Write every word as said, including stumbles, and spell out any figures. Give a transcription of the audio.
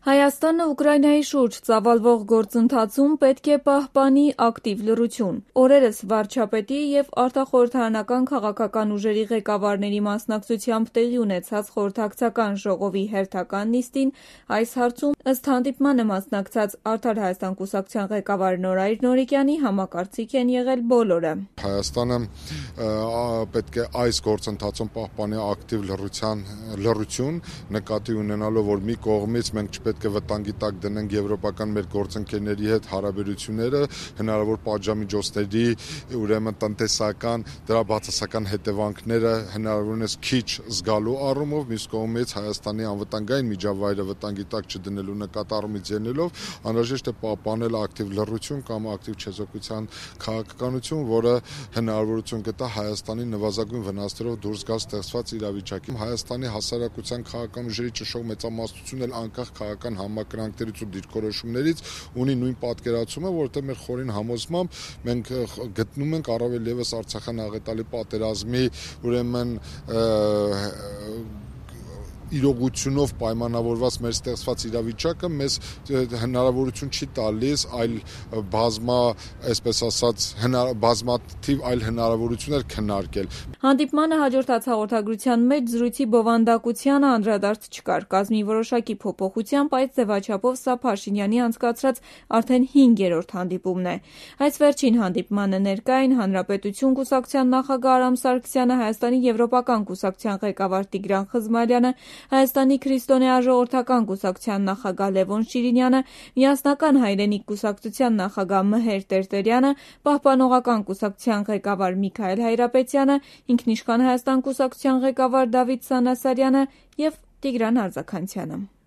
Հայաստանը Ուկրաինայի շուրջ ծավալվող գործընթացում պետք է պահպանի ակտիվ լռություն։ Օրերս վարչապետի և արտախորհրդարանական քաղաքական ուժերի ղեկավարների մասնակցությամբ տեղի ունեցած խորհրդակցական ժողովի հերթական նիստին այս հարցում ըստ հանդիպմանը մասնակցած Արդար Հայաստան կուսակցության ղեկավար Նորայր Նորիկյանի համակարծիք են եղել բոլորը։ Հայաստանը պետք է այս գործընթացում պահպանի ակտիվ լռության լռություն, նկատի ունենալով, որ մի կողմից մենք չպետք է վտանգի տակ դնենք եվրոպական մեր գործընկերների հետ հարաբերությունները, հնարավոր պատժամիջոցների, ուրեմն տնտեսական, դրա բացասական հետևանքները հնարավորինս քիչ զգալու առումով, մյուս կողմից Հայաստանի անվտանգային միջավայրը վտանգի տակ չդնելու նկատառումից ելնելով անհրաժեշտ է պահպանել ակտիվ լռություն կամ ակտիվ չեզոքության քաղաքականություն, որը հնարավորություն կտա Հայաստանի նվազագույն վնասներով դուրս գալ ստեղծված իրավիճակից։ Հայաստանի հասարակության քաղաքական ուժերի ճշգրիտ մեծամասնությունն էլ անկախ քաղաքական համակրանքներից ու դիրքորոշումներից ունի նույն պատկերացումը, որովհետև մեր խորին համոզմամբ մենք գտնում ենք առավել ևս Արցախյան աղետալի պատերազմի ուրեմն իրողությունով պայմանավորված մեր ստեղծված իրավիճակը մեզ հնարավորություն չի տալիս այլ բազմա, այսպես ասած, բազմաթիվ այլ հնարավորություններ քննարկել։ Հանդիպմանը հաջորդած հաղորդագրության մեջ զրույցի բովանդակությանը անդրադարձ չկար։ Կազմի որոշակի փոփոխությամբ այս ձևաչափով սա Փաշինյանի անցկացրած արդեն հինգերորդ հանդիպումն է։ Այս վերջին հանդիպմանը ներկա էին Հանրապետություն կուսակցության նախագահ Արամ Սարգսյանը, Հայաստանի Եվրոպական կուսակցության ղեկավար Տիգրան Խզմարյանը, Հայաստանի քրիստոնեաժողովրդական կուսակցության նախագահ Լևոն Շիրինյանը, Միասնական հայրենիք կուսակցության նախագահ Մհեր Տերտերյանը, Պահպանողական կուսակցության ղեկավար Միքայել Հայրապետյանը, Ինքնիշխան Հայաստան կուսակցության ղեկավար Դավիթ Սանասարյանը և Տիգրան Արձաքանցյանը։